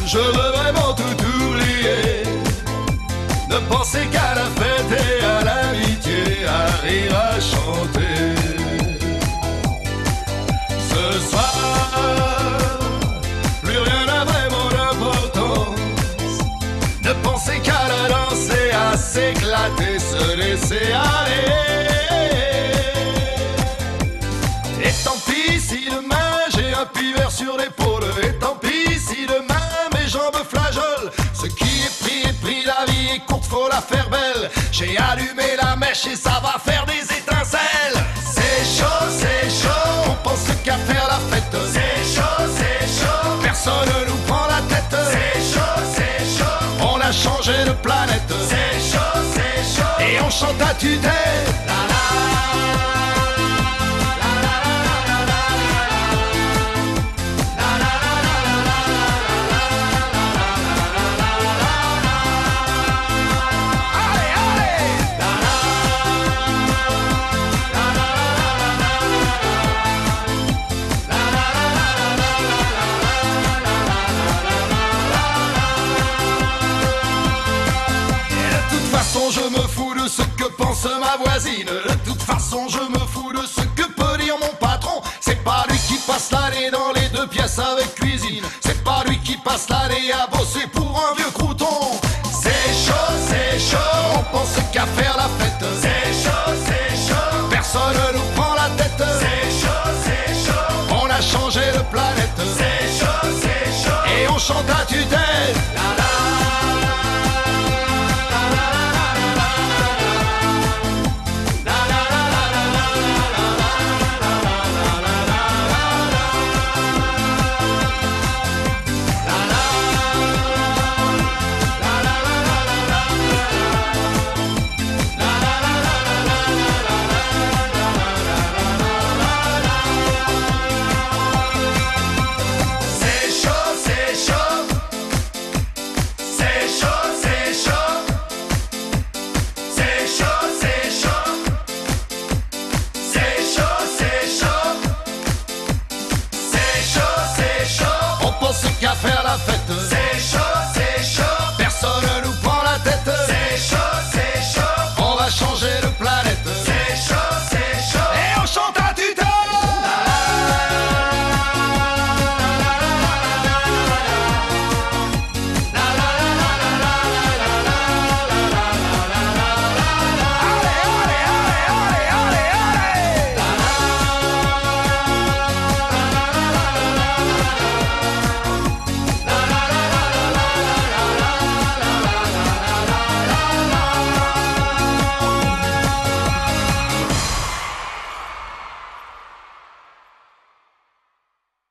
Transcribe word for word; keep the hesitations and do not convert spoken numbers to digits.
je veux vraiment tout oublier. Ne penser qu'à la fête et à l'amitié, à rire, à chanter. Ce soir, plus rien n'a vraiment d'importance. Ne penser qu'à la danse et à s'éclater, se laisser aller. Et tant pis si demain j'ai un pivert sur l'épaule. Et tant pis si demain mes jambes flageolent. Ce qui est pris est pris, la vie est courte, faut la faire belle. J'ai allumé la mèche et ça va faire des étincelles. C'est chaud, c'est chaud, on pense qu'à faire la fête. C'est chaud, c'est chaud, personne ne nous prend la tête. C'est chaud, c'est chaud, on a changé de planète. C'est chaud, c'est chaud, et on chante à tue-tête. La la. Je me fous de ce que pense ma voisine. De toute façon je me fous de ce que peut dire mon patron. C'est pas lui qui passe l'année dans les deux pièces avec cuisine. C'est pas lui qui passe l'année à bosser pour un vieux crouton. C'est chaud, c'est chaud, on pense qu'à faire la fête. C'est chaud, c'est chaud, personne ne nous prend la tête. C'est chaud, c'est chaud, on a changé de planète. C'est chaud, c'est chaud, et on chante à tue-tête. La la. Qu'à faire la fête. C'est chaud.